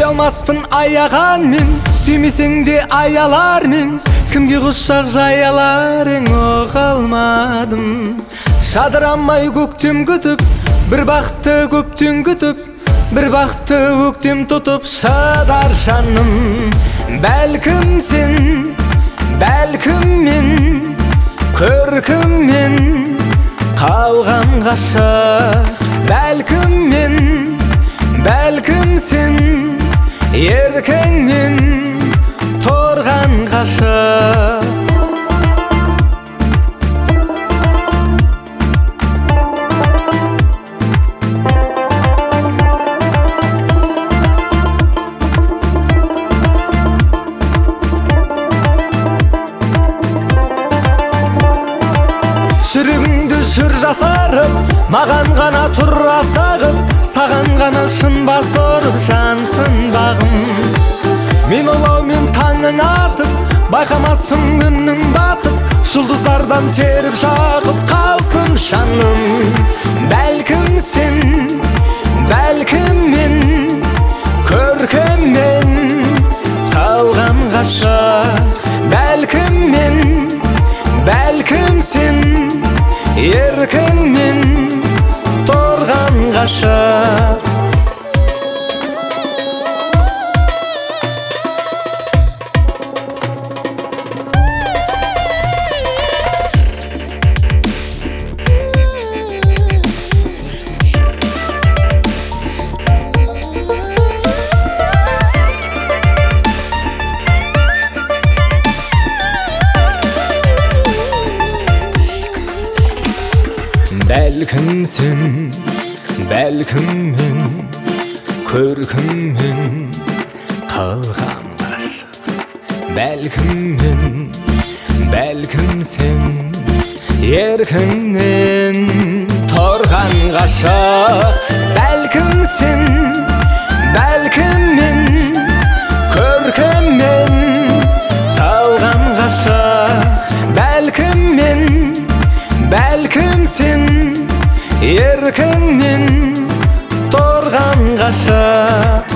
алмаспын аяған мен, сүймесең де аялар мен. Кімге құшақ жаялар ең оға алмадым. Жадырамай көктем күтіп, бір бақты көптен күтіп, бір бақты өктем тұтып шадар жаным. Бәлкім сен, бәлкім мен, көркіммен қалған ғашық. Бәлкім мен, бәлкім сен, еркіңнен тұрған ғашық. Жүрегіңді жүр жасарып, маған ғана тұр асағып, саған ғана шын бас ұрып жансын бағым. Мен олаумен таңың атып, байқамасын күннің батып, жұлдыздардан теріп жағып қалсын жаным. Бәлкім сен, бәлкім мен, көркіммен қалған ғашық. Бәлкім мен, бәлкім сен, еркіңнен тұрған ғашық. Бәлкім сен, бәлкім мен, көркіммен қалған ғашық. Бәлкім мен, бәлкім сен, еркіңнен тұрған ғашық. Бәлкім сен, бәлкім мен, көркіммен қалған ғашық. Бәлкім мен, бәлкім сен, еркіңнен тұрған ғашық.